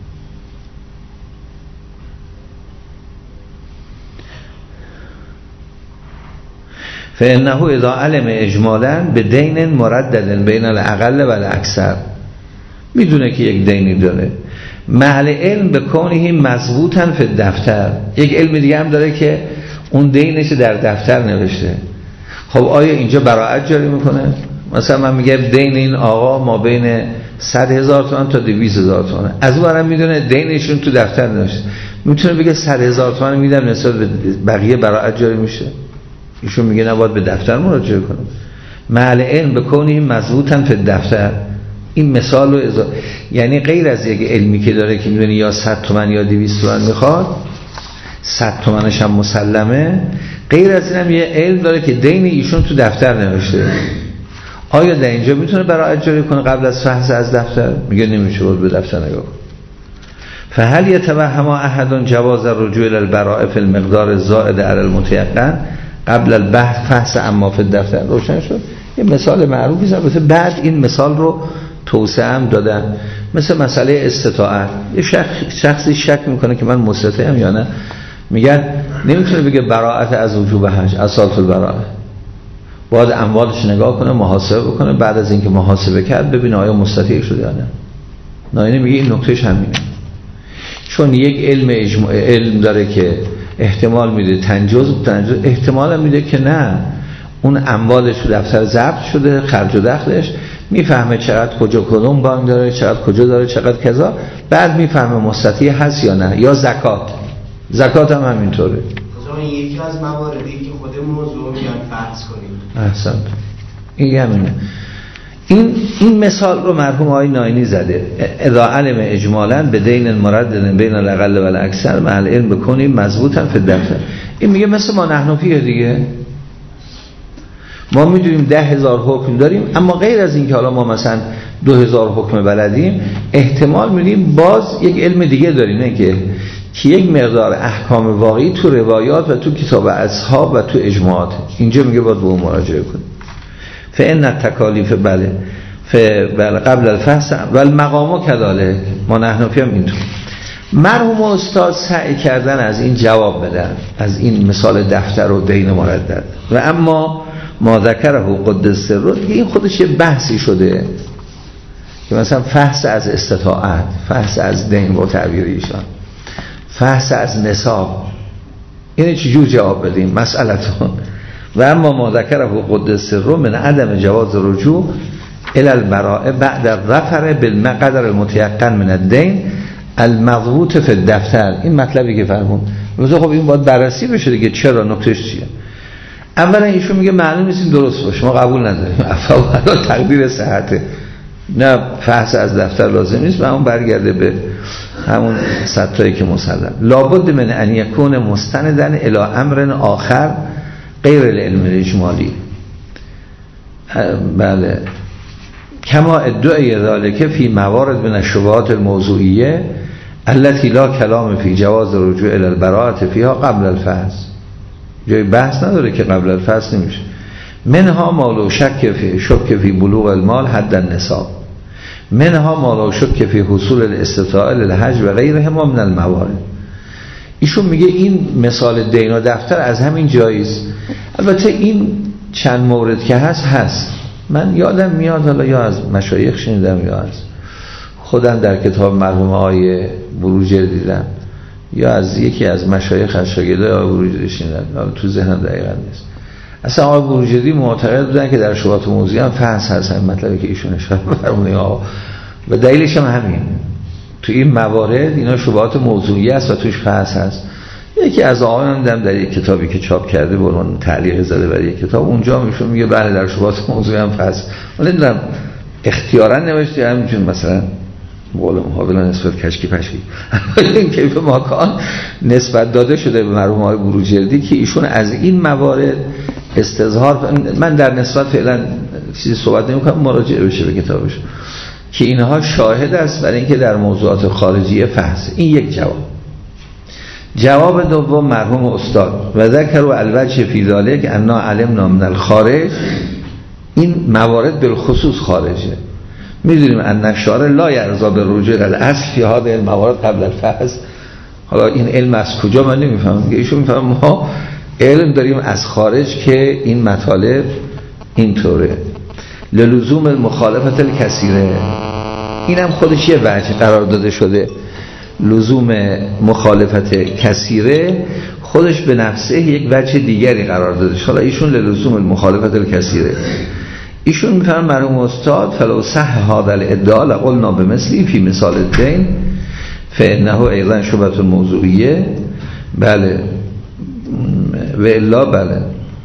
فانه اذا علم اجمالا به دین مردد بین الاقل و الاکثر، میدونه که یک دینی داره، محل علم به کونه مضبوطا فی الدفتر، یک علم دیگه هم داره که اون دینش در دفتر نوشته. خب آیا اینجا براءت جاری میکنه؟ مثلا من میگم دین این آقا ما بین 100,000 تومان تا 200,000 تومان، از اونم میدونه دینشون تو دفتر نوشته، میتونه بگه 100,000 تومان میدم نسبت به بقیه براءت جاری میشه؟ ایشون میگه نباید به دفتر مراجعه کنه. محل علم به کونه مضبوطا فی الدفتر. این مثال رو یعنی غیر از یک علمی که داره که میدونی یا 100 تومن یا 200 تومن میخواد، 100 تومنش هم مسلمه، غیر از این هم یه علم داره که دین ایشون تو دفتر نوشته. آیا در اینجا میتونه براءت جاری کنه قبل از فحص از دفتر؟ میگه نمیشه، باید به دفتر نگاه کن. فهل یتوهم احد جواز الرجوع الى البراءه فی المقدار الزائد علی المتيقن قبل البحث فحص اما فی الدفتر؟ روشن شد. یه مثال معروفی البته بعد این مثال رو توسعه هم دادن، مثل مسئله استطاعت. یه شخصی شک میکنه که من مستطیعم یا نه، میگن نمیتونه بگه براءت از وجوب حج، اساس البراءه، باید اموالش نگاه کنه، محاسبه بکنه، بعد از اینکه محاسبه کرد ببینه آیا مستطیع شده یا نه. نائینی میگه این نکتهش همینه، چون یک علم داره که احتمال میده تنجز احتمال میده که نه اون اموالش تو دفتر ضبط شده، خرج و دخلش میفهمه چقدر کجا کدوم بانک داره، چقدر کجا داره، چقدر کذا، بعد میفهمه مستطیع هست یا نه. یا زکات هم همینطوره. یکی از مواردی که خود موضوع میگن فرض کنیم. احسنت. این همینه. این مثال رو مرحوم آقای ناینی زده. اذا علم اجمالا به دین المرد بین الاقل و الاکثر مع العلم بکنیم مضبوطا فی الدفتر. این میگه مثل ما نحنفیه دیگه. ما میدونیم 10,000 حکم داریم، اما غیر از این که حالا ما مثلا 2,000 حکم بلدیم، احتمال میدیم باز یک علم دیگه داریم، نه که یک مقدار احکام واقعی تو روایات و تو کتاب اصحاب و تو اجماعات. اینجا میگه باید به اون مراجعه کنیم. فإن التکالیف بله قبل الفحص و المقام کذالک. ما نحنفی هم اینطور. مرحوم استاد سعی کردن از این جواب بدن، از این مثال دفتر و دین مردد. و اما ما ذکره قدس سره دیگه این خودش یه بحثی شده که مثلا فحص از استطاعت، فحص از دین با تعبیر ایشان، فحص از نصاب، یعنی چجور جواب بدیم مسئلتون. و اما ما ذکره قدس سره من عدم جواز رجوع الى البراءه بعد الظفر بالمقدر المتيقن من الدين المضبوط فی الدفتر. این مطلبی که فرمون مثلا خب این باید بررسی بشه دیگه، چرا، نکتهش چیه. اولا ایشون میگه معلوم نیست این درست باشه، ما قبول نداریم، افعال تقدیر صحته، نه فحص از دفتر لازم نیست و همون برگرده به همون سطحی که مسلم. لابد من ان یکون مستندن الی امر آخر غیر العلم الاجمالی. بله کما ادعای ذالک فی موارد من الشبهات الموضوعیه التي لا کلام فی جواز رجوع الی البراءه فیها قبل الفحص. جای بحث نداره که قبل الفحص نمیشه. منها ما لو شک فی بلوغ المال حد النصاب، منها ما لو شک فی حصول الاستطاعه للحج و غیره ما من الموارد. ایشون میگه این مثال دین و دفتر از همین جایز. البته این چند مورد که هست من یادم میاد، حالا یا از مشایخ شنیدم یا از خودم در کتاب مرحوم آقای بروجردی دیدم یا از یکی از مشایخ از شاگردای آقای بروجردی شنیدم، تو ذهنم دقیقاً نیست. اصلا آقای بروجردی معتقد بودن که در شبهات موضوعی هم فحص هست، همین مطلبی که ایشون اشاره فرمودن و دلیلش هم همین. تو این موارد اینا شبهات موضوعی است و توش فحص هست. یکی از آقایان دیدم در یک کتابی که چاپ کرده به عنوان تعلیق زده برای یک کتاب، اونجا میشون میگه بله در شبهات موضوعی هم فحص. ولی نمیدونم اختیاراً نوشته همینجون مثلا قول محاوله نسبت کشکی پشکی این کیف ماکان نسبت داده شده به مرحوم آقای بروجردی که ایشون از این موارد استظهار. من در نسبت فعلا چیزی صحبت نمی‌کنم، مراجعه بشه به کتابش که اینها شاهد است برای اینکه در موضوعات خارجی فحص. این یک جواب دوم مرحوم استاد و ذکر و الوجه فی ذلک انا علمنا من الخارج. این موارد بالخصوص خارجه. میدونیم ان الشارع لا یرضا بالرجوع الی الاصل فی هذه الموارد قبل الفحص. حالا این علم از کجا من نمیفهمم، ایشون میفهمم ما علم داریم از خارج که این مطالب اینطوره. للزوم المخالفت الکثیره، اینم خودش یه وجه قرار داده شده. لزوم مخالفت کثیره خودش به نفسه یک وجه دیگری قرار داده شده. حالا ایشون للزوم المخالفت الکثیره، ایشون میفهمن مرحوم استاد فلو صح هذا الادعاء لقلنا بمثلی فی مثال الدین فانه ایضا شبهه موضوعیه. بله و الا بله.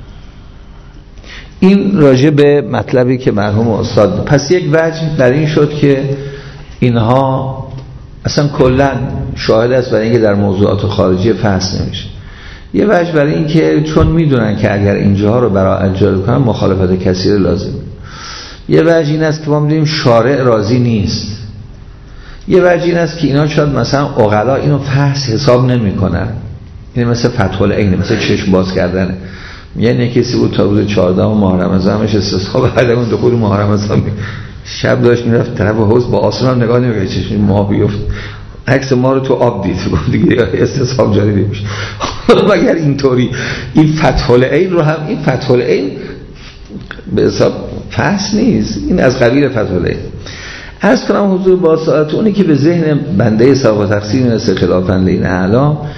این راجع به مطلبی که مرحوم استاد، پس یک وجه در این شد که اینها اصلا کلا شاهد است برای اینکه در موضوعات خارجی فحص نمیشه. یه وجه برای این که چون میدونن که اگر اینجاها رو برای اجرا کنن مخالفت کثیر لازم. یه وجه این است که ما میدونیم شارع راضی نیست. یه وجه این است که اینا شاید مثلا عقلا اینو فحص حساب نمیکنن. این مثل فتح العین، مثل چشم باز کردنه. یعنی کسی بود تا روز 14 ماه رمضان همش استصحاب بعد اون دخول ماه رمضان شب داشت میرفت طرف حوض با آسمان نگاه نمی‌کرد چشم ماه بیفت، عکس ما رو تو آب دید دیگه استصحاب جاری نمیشه. مگر اینطوری این فتح العین رو هم، این فتح العین به حساب فحص نیست، این از قبیل فتح العین. عرض کنم حضور با ساعت اونی که به ذهن بنده سابقه تقسیم میرسه خلافاً لین اعلام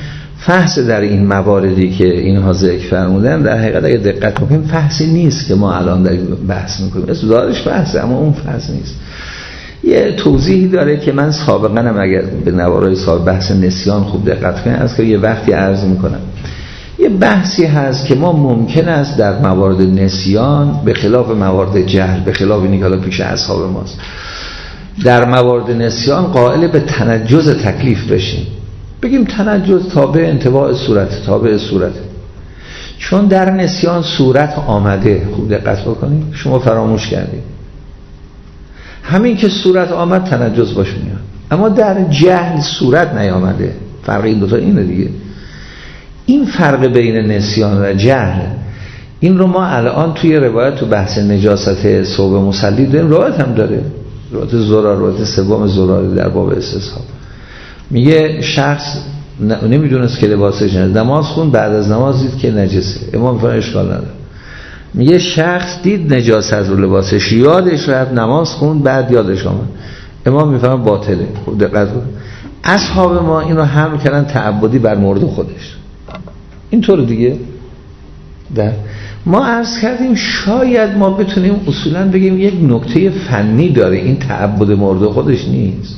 فحص در این مواردی که اینها ذکر فرمودن در حقیقت اگه دقت کنیم فحصی نیست که ما الان داریم بحث میکنیم، اسم دارش بحثه اما اون فحص نیست. یه توضیحی داره که من سابقا هم اگر به نوارای سابق بحث نسیان خوب دقت کنیم از که یه وقتی عرض میکنم یه بحثی هست که ما ممکن است در موارد نسیان به خلاف موارد جهل، به خلاف اینی که حالا پیش اصحاب ماست، در موارد نسیان قائل به تنجز تکلیف بشیم، بگیم تنجز تابع انطباع صورت، تابع صورت، چون در نسیان صورت آمده. خوب دقت بکنید، شما فراموش کردید همین که صورت آمد تنجز باش میاد، اما در جهل صورت نیامده. فرق این دوتا اینه دیگه. این فرق بین نسیان و جهل این رو ما الان توی روایت تو بحث نجاست ثوب مصلی داریم، روایت هم داره، روایت زرار، روایت سوم زرار در باب استصحاب، میگه شخص نمیدونست که لباسش نماز خوند، بعد از نماز دید که نجسه، امام میفرماید اشکال نداره. میگه شخص دید نجاست رو لباسش، یادش رفت نماز خوند، بعد یادش آمد، امام میفرماید باطله. خب دقت کن، اصحاب ما اینو حمل کردن تعبدی بر مورد خودش، اینطور دیگه. در ما عرض کردیم شاید ما بتونیم اصولا بگیم یک نکته فنی داره، این تعبد مورد خودش نیست.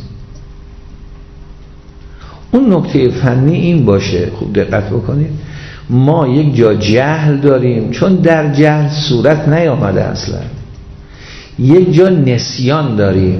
اون نکته فنی این باشه، خوب دقت بکنید، ما یک جا جهل داریم چون در جهل صورت نیامده اصلا، یک جا نسیان داریم.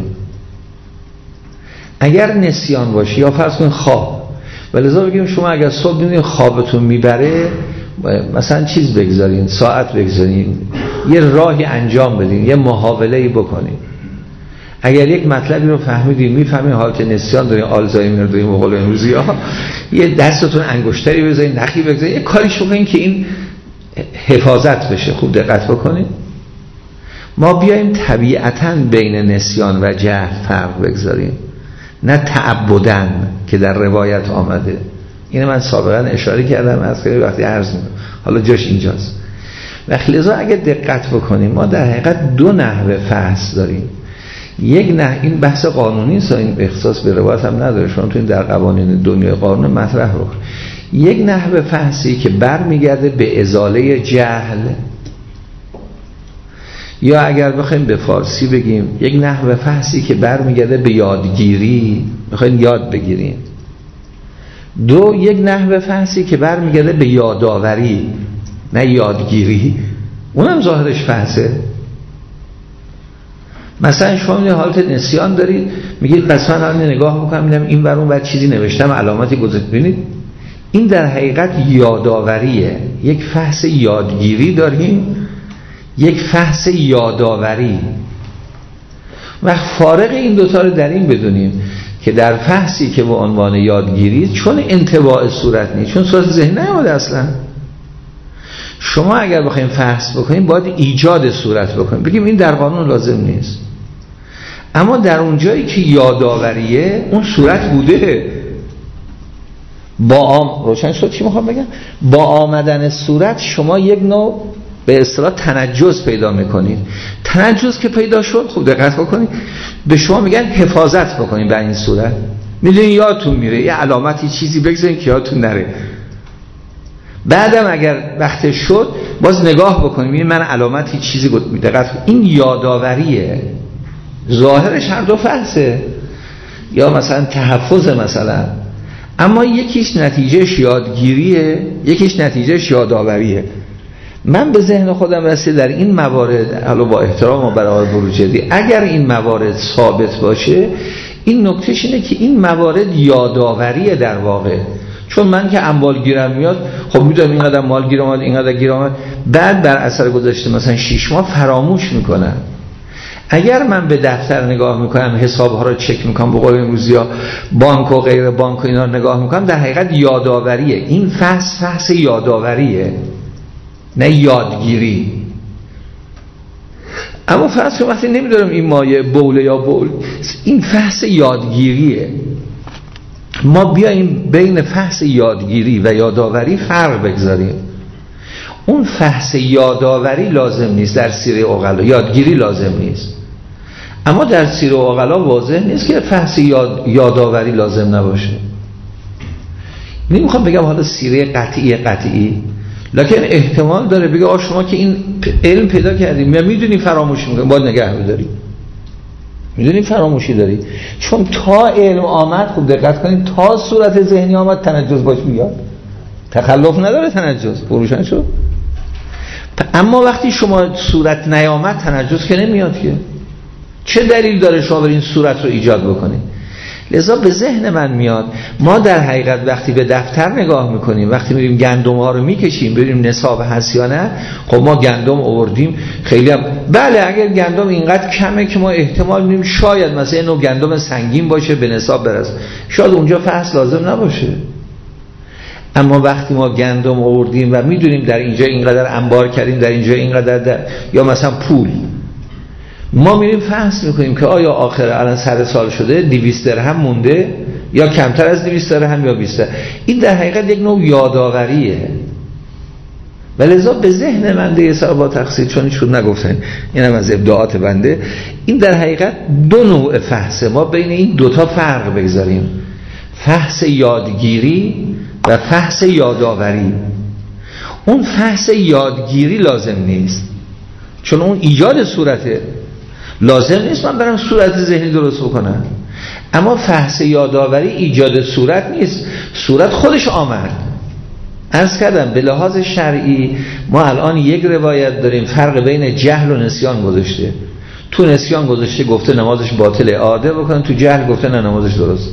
اگر نسیان باشه یا فرض کنید خواب، ولذا بگیم شما اگر صبح دیدین خوابتون میبره، مثلا چیز بگذارین، ساعت بگذارین، یه راهی انجام بدین، یه محاوله‌ای بکنین. اگر یک مطلبی رو فهمیدین، میفهمین حالت نسیان دارین، آلزایمر دارین، به قول امروزی‌ها، یه دستتون انگشتری بزنین، نخی بگذارین، یه کاریش بکنین که این حفاظت بشه. خوب دقت بکنین، ما بیایم طبیعتاً بین نسیان و جهل فرق بگذاریم، نه تعبدن که در روایت آمده. اینه من سابقا اشاره کردم از خیلی وقتی عرض می‌کنم، حالا جاش اینجاست. و لذا اگه دقت بکنیم ما در حقیقت دو نحوه فحص داریم. یک نه، این بحث قانونی است، این اختصاص به روایت هم نداره، شما تو این در قوانین دنیای قانون مطرح رو. یک نحوه فحصی که برمیگرده به ازاله جهل، یا اگر بخوایم به فارسی بگیم یک نحوه فحصی که برمیگرده به یادگیری، بخوایم یاد بگیریم. دو، یک نحوه فحصی که برمیگرده به یادآوری، نه یادگیری، اونم ظاهرش فحصه. مثلا شما این حالت نسیان دارید، میگید قسمت الان نگاه بکنم میدم این ور اون ور چیزی نوشتم، علامتی گذاشتم، ببینید این در حقیقت یادآوریه. یک فحص یادگیری داریم، یک فحص یادآوری. و فارق این دوتا رو در این بدونیم که در فحصی که به عنوان یادگیری، چون انطباع صورت نیست، چون صورت ذهن نیامده اصلا، شما اگر بخوایم فحص بکنیم باید ایجاد صورت بکنیم، بگیم این در قانون لازم نیست. اما در اون جایی که یادآوریه، اون صورت بوده. روشن شد چی میخوام بگم؟ با آمدن صورت شما یک نوع به اصطلاح تنجز پیدا میکنید. تنجز که پیدا شد، خوب دقت بکنید، به شما میگن حفاظت بکنید بر این صورت. میدونید یادتون میره، یه علامتی چیزی بگذارید که یادتون نره. بعدم اگر وقت شد باز نگاه بکنید، میگه من علامتی چیزی دقت. این یادآوریه، ظاهرش هر دو فحصه، یا مثلا تحفظ مثلا، اما یکیش نتیجهش یادگیریه، یکیش نتیجهش یادآوریه. من به ذهن خودم رسید در این موارد، حالا با احترام و برای بروجردی، اگر این موارد ثابت باشه، این نکتهش اینه که این موارد یادآوریه در واقع. چون من که اموال گیرم میاد، خب میدونم اینقدر مال گیرم اومد، اینقدر گیرم اومد، بعد بر اثر گذشته مثلا 6 ماه فراموش میکنم. اگر من به دفتر نگاه میکنم، حسابها رو چک میکنم، به قول امروزی‌ها بانک و غیر بانک و اینا رو نگاه میکنم، در حقیقت یادآوریه. این فحص یادآوریه، نه یادگیری. اما فرض کنم وقتی نمیدونم این مایه بوله یا بول، این فحص یادگیریه. ما بیاییم بین فحص یادگیری و یادآوری فرق بگذاریم. اون فحص یادآوری لازم نیست در سیره عقلا، یادگیری لازم نیست. اما در سیره عقلا واضح نیست که فحص یادآوری لازم نباشه. نمیخوام بگم حالا سیره قطعی لکن احتمال داره بگه شما که این علم پیدا کردیم یا میدونی فراموشی میکنی باید نگه بداری، میدونی فراموشی داری، چون تا علم آمد خوب دقت کنید تا صورت ذهنی آمد تنجس باش میاد، تخلف نداره تنجس بروشن شد. اما وقتی شما صورت نیامد تنجس که نمیاد که. چه دلیل داره شما برین صورت رو ایجاد بکنید؟ لذا به ذهن من میاد ما در حقیقت وقتی به دفتر نگاه میکنیم، وقتی میریم گندم ها رو میکشیم بریم نصاب هست یا نه، خب ما گندم آوردیم خیلی هم بله اگر گندم اینقدر کمه که ما احتمال میدیم شاید مثلا نوع گندم سنگین باشه به نصاب برسه، شاید اونجا فحص لازم نباشه. اما وقتی ما گندم آوردیم و میدونیم در اینجا اینقدر انبار کردیم، در اینجا اینقدر یا مثلا پول، ما میریم فحص میکنیم که آیا آخر الان 100 سال شده 200 درهم مونده یا کمتر از 200 درهم یا 20. این در حقیقت یک نوع یادآوریه. ولذا به ذهن من دیگه سر با تقصیر چون شد نگفتن اینم از ابداعات بنده، این در حقیقت دو نوع فحصه، ما بین این دوتا فرق بگذاریم، فحص یادگیری و فحص یادآوری. اون فحص یادگیری لازم نیست چون اون ایجاد صورته، لازم نیست من برم صورت ذهنی درست بکنم. اما فحص یادآوری ایجاد صورت نیست، صورت خودش آمد. عرض کردم به لحاظ شرعی ما الان یک روایت داریم فرق بین جهل و نسیان گذاشته. تو نسیان گذاشته گفته نمازش باطل، اعاده بکنه، تو جهل گفته نه نمازش درست.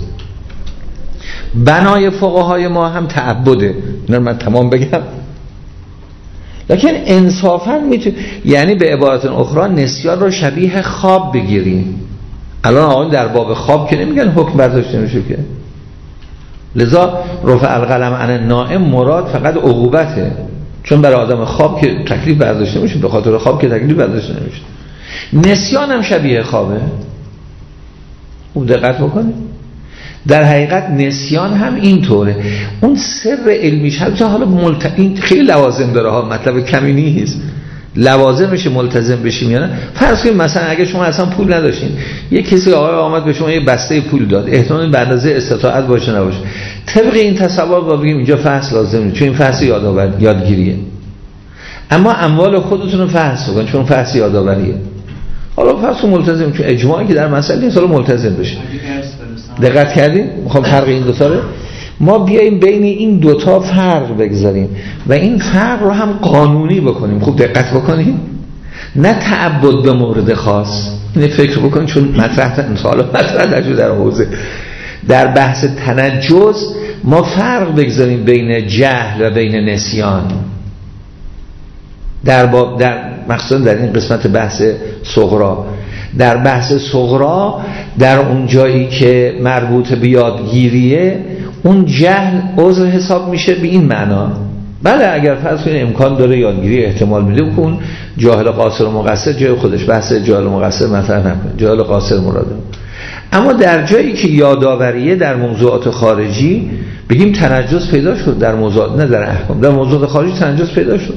بنای فقهای ما هم تعبده، اینا من تمام بگم. لکن انصافاً میتونه، یعنی به عبارت اخرى نسیان رو شبیه خواب بگیریم. الان آقایون در باب خواب که نمیگن حکم برداشته میشه که. لذا رفع القلم عن النائم مراد فقط عقوبته، چون برای آدم خواب که تکلیف برداشته میشه، به خاطر خواب که تکلیف برداشته نمیشه. نسیان هم شبیه خوابه. خوب دقت بکنید. در حقیقت نسیان هم اینطوره. اون سر علمیش هست، حالا این خیلی لوازم داره ها، مطلب کمی نیست. لوازمش ملتزم بشیم یا نه. فرض کنید مثلا اگه شما اصلا پول نداشتین، یک کسی آقای آمد به شما یه بسته پول داد، احتمال به اندازه استطاعت باشه نباشه، طبق این تصور با بگیم اینجا فحص لازم نیست چون این فحص یادگیریه. اما اموال خودتون رو فحص کنید چون فحص یادآوریه. حالا فرض ملتزم چون اجماعی که در مسئله نیست، حالا ملتزم بشه. دقت کردین؟ میخوام فرق این دو تا رو ما بیاییم بین این دوتا فرق بگذاریم و این فرق رو هم قانونی بکنیم. خوب دقت بکنیم، نه تعبد به مورد خاص. اینه فکر بکنیم چون مطرح در حوزه در بحث تنجس ما فرق بگذاریم بین جهل و بین نسیان. در مخصوصا در این قسمت بحث صغرا، در بحث صغرا در اون جایی که مربوط به یادگیریه اون جهل عذر حساب میشه به این معنا. بله اگر فرض کنید امکان داره یادگیری احتمال میده که اون جاهل قاصر و مقصر جای خودش، بحث جاهل و مقصر مطرح نکنه، جاهل قاصر مراده. اما در جایی که یادآوریه در موضوعات خارجی بگیم تنجس پیدا شد، در موضوعات نه در احکام، در موضوعات خارجی تنجس پیدا شد.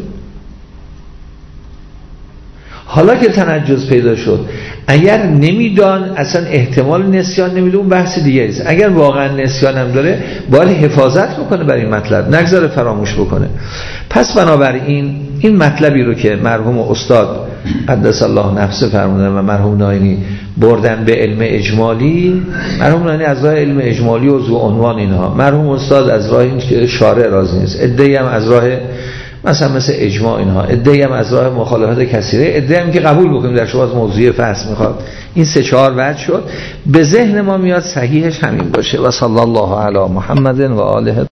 حالا که تنجس پیدا شد اگر نمیدان اصلا احتمال نسیان نمیده اون بحث دیگه است. اگر واقعا نسیان هم داره باید حفاظت بکنه برای این مطلب، نگذاره فراموش بکنه. پس بنابراین این مطلبی رو که مرحوم استاد قدس الله نفسه فرمودن و مرحوم ناینی بردن به علم اجمالی، مرحوم ناینی از راه علم اجمالی و ذو عنوان اینها، مرحوم استاد از راه این که شارع راضی نیست، عده‌ای هم از راه مثل اجماع اینها، عده‌ای هم از راه مخالفت کثیره، عده‌ای هم که قبول بکنیم در شبهات موضوعی فحص میخواد. این 3-4 وجه شد. به ذهن ما میاد صحیحش همین باشه. و صلی الله علی محمد و آله